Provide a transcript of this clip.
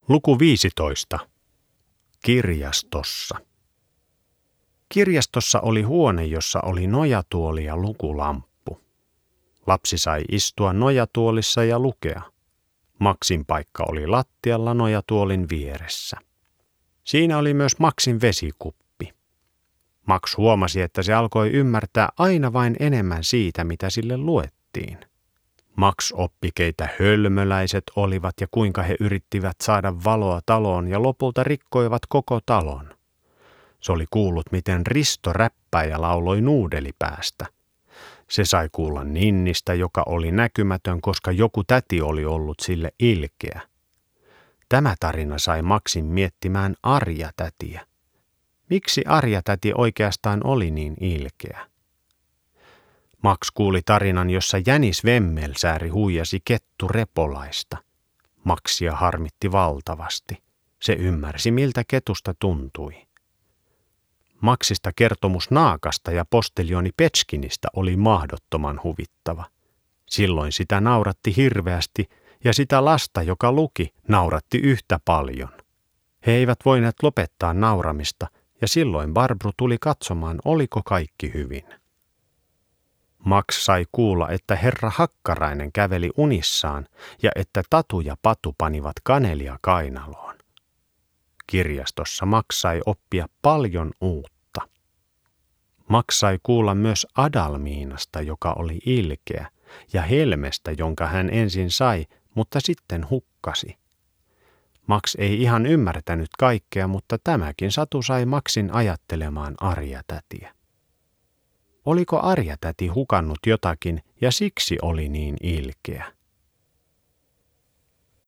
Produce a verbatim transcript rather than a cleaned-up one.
Luku viisitoista. Kirjastossa. Kirjastossa oli huone, jossa oli nojatuoli ja lukulamppu. Lapsi sai istua nojatuolissa ja lukea. Maxin paikka oli lattialla nojatuolin vieressä. Siinä oli myös Maxin vesikuppi. Max huomasi, että se alkoi ymmärtää aina vain enemmän siitä, mitä sille luettiin. Max oppi, keitä hölmöläiset olivat ja kuinka he yrittivät saada valoa taloon ja lopulta rikkoivat koko talon. Se oli kuullut, miten Risto räppäjä lauloi nuudelipäästä. Se sai kuulla Ninnistä, joka oli näkymätön, koska joku täti oli ollut sille ilkeä. Tämä tarina sai Maxin miettimään Arja-tätiä. Miksi Arja-täti oikeastaan oli niin ilkeä? Max kuuli tarinan, jossa jänis Vemmelsääri huijasi kettu Repolaista. Maxia harmitti valtavasti. Se ymmärsi, miltä ketusta tuntui. Maxista kertomus naakasta ja postelioni Petskinistä oli mahdottoman huvittava. Silloin sitä nauratti hirveästi ja sitä lasta, joka luki, nauratti yhtä paljon. He eivät voineet lopettaa nauramista ja silloin Barbru tuli katsomaan, oliko kaikki hyvin. Max sai kuulla, että herra Hakkarainen käveli unissaan ja että Tatu ja Patu panivat kanelia kainaloon. Kirjastossa Max sai oppia paljon uutta. Max sai kuulla myös Adalmiinasta, joka oli ilkeä, ja Helmestä, jonka hän ensin sai, mutta sitten hukkasi. Max ei ihan ymmärtänyt kaikkea, mutta tämäkin satu sai Maxin ajattelemaan Arja-tätiä. Oliko Arja-täti hukannut jotakin ja siksi oli niin ilkeä?